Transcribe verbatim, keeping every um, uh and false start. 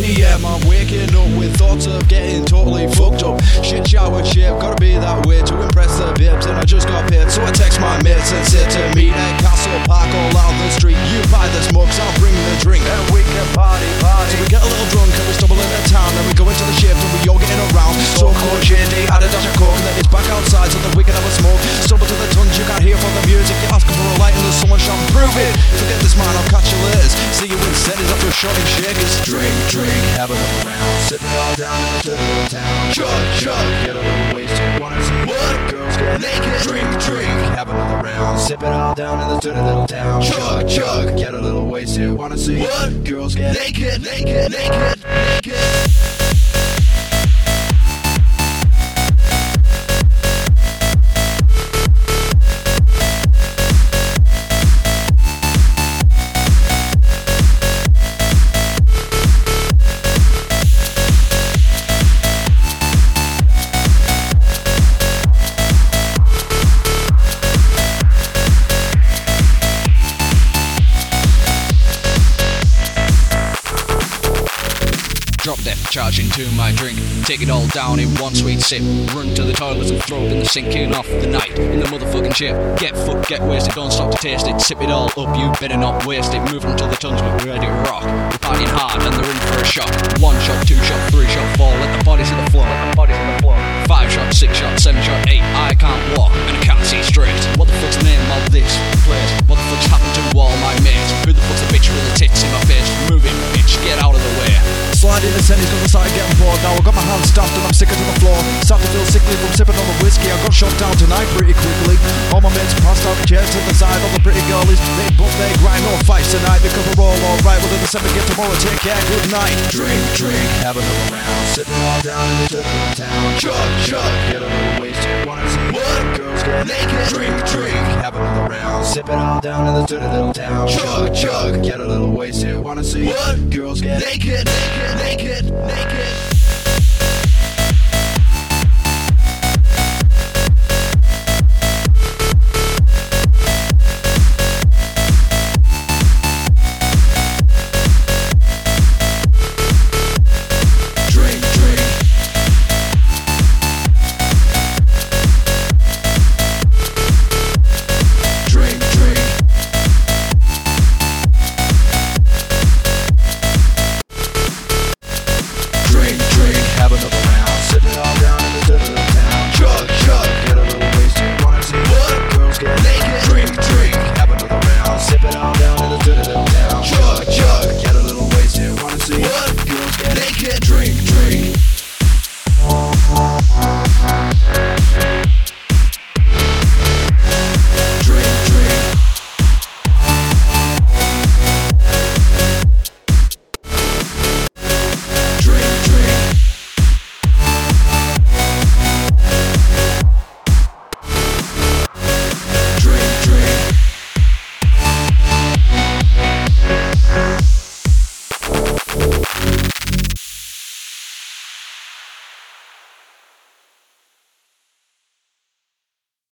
p m I'm waking up with thoughts of getting totally fucked up. Shit shower shape, gotta be that way to impress the babes. And I just got paid, so I text my mates and said to meet at Castle Park all out the street. You buy the smokes, I'll bring the drink, and we can party, party. So we get a little drunk and we stumble into town, and we go into the shift and we all getting around. So cold shady, add a dash of coke, and then it's back outside so that we can have a smoke. Stumble to the tons, you can't hear from the music. You're asking for a light and there's someone shouting, prove it. Forget this man, I'll catch you later. See you instead, is after a shot and shakers. Drink, drink, have a look around. Sitting all down in the little town. Chug, chug, get a little wasted. Wanna see what girls get naked. Drink, drink, have another round. Sip it all down in the dirty little town. Chug, chug, get a little wasted. Wanna see what girls get naked, naked, naked, naked. Drop depth, charge into my drink, take it all down in one sweet sip. Run to the toilets and throw it in the sink, kicking off the night in the motherfucking ship. Get fucked, get wasted, don't stop to taste it. Sip it all up, you better not waste it. Moving until the tongues we're ready to rock. We're partying hard and they're in for a shot. One shot, two shot, three shot, four. Let the bodies hit the floor, let the bodies hit the floor. Five shot, six shot, seven shot, eight. I can't walk and I can't see straight. What the fuck's the name of this place? What the fuck's happened to all my mates? Who the fuck's the bitch with the tits in my face? Move it, bitch, get out of the way. Sliding the centres cause I started getting bored. Now I got my hands staffed and I'm sicker to the floor. Starting to feel sickly from sipping on the whiskey. I got shot down tonight pretty quickly. All my mates passed out, chairs to the side. All the pretty girlies, they bump, they grind. No fights tonight because we're all alright. We'll do the same again tomorrow, take care, good night. Drink, drink, have another round. Sitting all down in the little town. Chug, chug, get a little wasted. Wanna see what girls get naked. Drink, drink, have another round. Sip it all down in the dirty little town. Chug, chug, get a little wasted. Wanna see what girls get naked, naked, naked.